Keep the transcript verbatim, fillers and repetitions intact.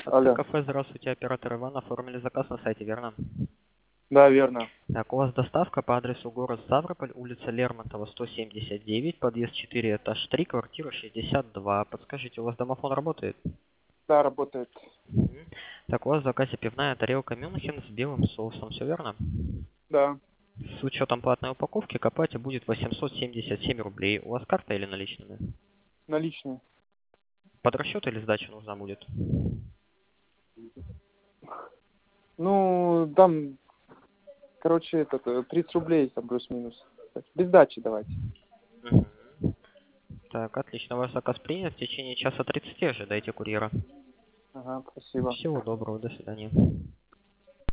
Алло. Кафе, здравствуйте, оператор Иван. Оформили заказ на сайте, верно? Да, верно. Так, у вас доставка по адресу город Ставрополь, улица Лермонтова, сто семьдесят девять, подъезд четыре, этаж три, квартира шестьдесят два. Подскажите, у вас домофон работает? Да, работает. Мгм. Так, у вас в заказе пивная тарелка Мюнхен с белым соусом, все верно? Да, С учетом платной упаковки к оплате будет восемьсот семьдесят семь рублей. У вас карта или наличными? наличные. Под расчет или сдача нужна будет? Ну, там, короче, этот, э, тридцать рублей, там, плюс-минус. Так, без дачи давайте. Мгм. Так, отлично, ваш заказ принят. В течение часа тридцати ожидайте курьера. Ага, спасибо. Всего доброго, до свидания.